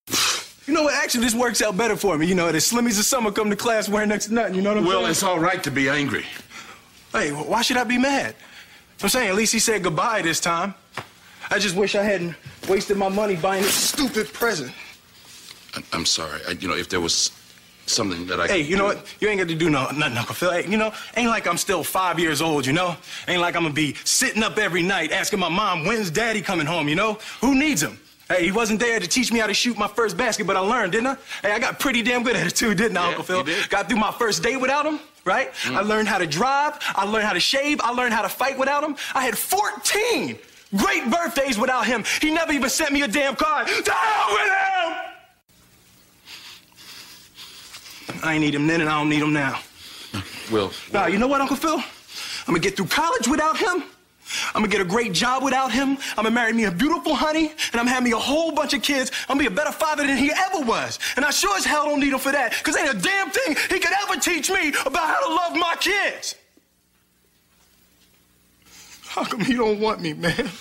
You know what? Actually, this works out better for me. You know, the Slimmies of summer come to class wearing next to nothing. You know what I'm saying? Well, it's all right to be angry. Hey, why should I be mad? I'm saying, at least he said goodbye this time. I just wish I hadn't wasted my money buying this stupid present. I'm sorry. If there was something that I Hey, you know what? You ain't got to do nothing, Uncle Phil. Hey, ain't like I'm still 5 years old, you know? Ain't like I'm gonna be sitting up every night asking my mom, when's Daddy coming home, you know? Who needs him? Hey, he wasn't there to teach me how to shoot my first basket, but I learned, didn't I? Hey, I got pretty damn good at it too, didn't I, Uncle Phil? You did. Got through my first day without him, right? I learned how to drive, I learned how to shave, I learned how to fight without him. I had 14 great birthdays without him. He never even sent me a damn card. To hell with him! I ain't need him then and I don't need him now. Well... Now, you know what, Uncle Phil? I'm gonna get through college without him. I'm gonna get a great job without him. I'm gonna marry me a beautiful honey, and I'm having me a whole bunch of kids. I'm gonna be a better father than he ever was. And I sure as hell don't need him for that, because ain't a damn thing he could ever teach me about how to love my kids. How come he don't want me, man?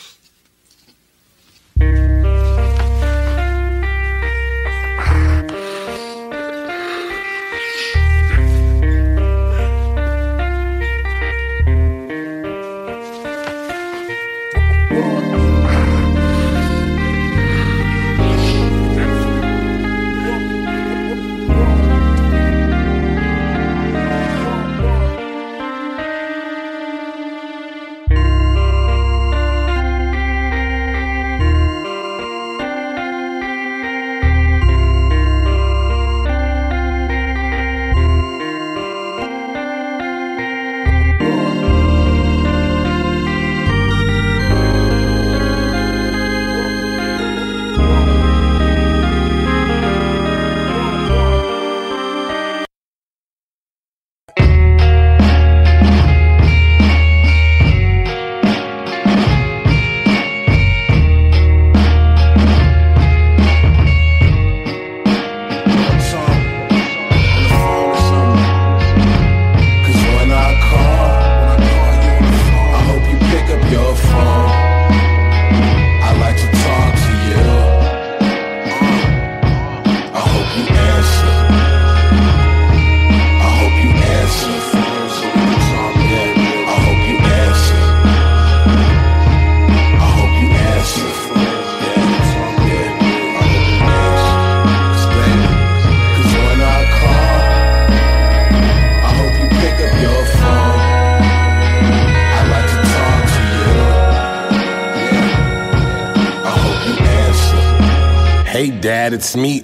Hey Dad, it's me,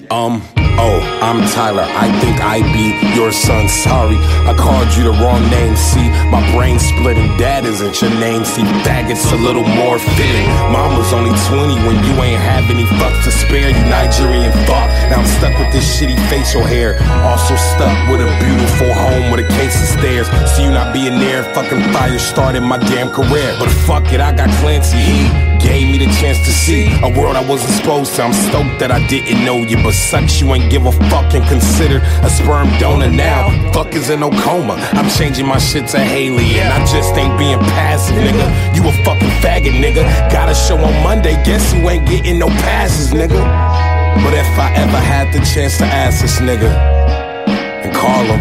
I'm Tyler, I think I be your son, sorry I called you the wrong name, see my brain splitting, Dad isn't your name, see faggot's a little more fitting Mom was only 20 when you ain't have any fucks to spare, you Nigerian fuck Now I'm stuck with this shitty facial hair, also stuck with a beautiful home with a case of stairs See you not being there, fucking fire started my damn career But fuck it, I got Clancy, he gave me the chance to see a world I wasn't supposed to. I'm stoked that I didn't know you, but sucks you ain't give a fuck and considered a sperm donor now. Fuck is in no coma. I'm changing my shit to Haley, and I just ain't being passive, nigga. You a fucking faggot, nigga. Got a show on Monday, guess you ain't getting no passes, nigga. But if I ever had the chance to ask this nigga and call him,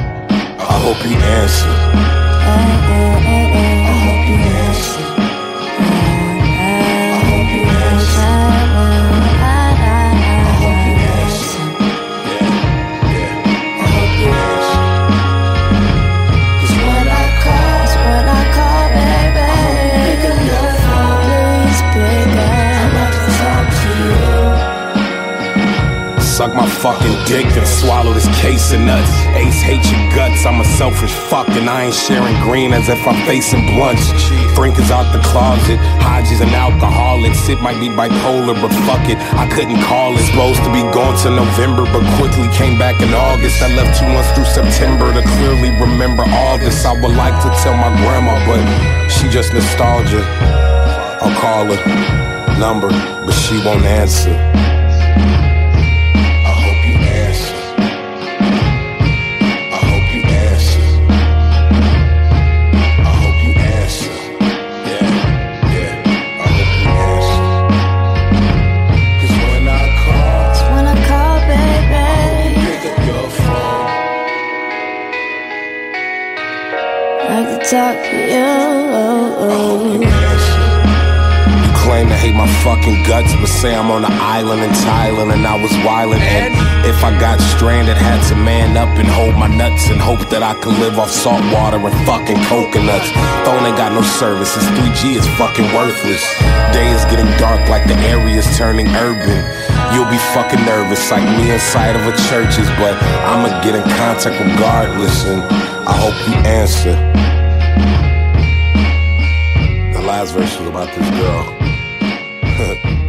I hope he answer. I hope he answer. Suck my fucking dick and swallow this case of nuts. Ace hate your guts, I'm a selfish fuck and I ain't sharing green as if I'm facing blunts. Frank is out the closet, Hodge is an alcoholic. Sid might be bipolar, but fuck it, I couldn't call it. Supposed to be gone to November, but quickly came back in August. I left 2 months through September to clearly remember all this. I would like to tell my grandma, but she just nostalgia. I'll call her number, but she won't answer. When I talk to you. Claim to hate my fucking guts, but say I'm on an island in Thailand and I was wildin'. And if I got stranded, had to man up and hold my nuts and hope that I could live off salt water and fucking coconuts. Phone ain't got no services, 3G is fucking worthless. Day is getting dark like the area's turning urban. You'll be fucking nervous like me inside of a church's, but I'ma get in contact regardless, and I hope you answer. The last verse was about this girl.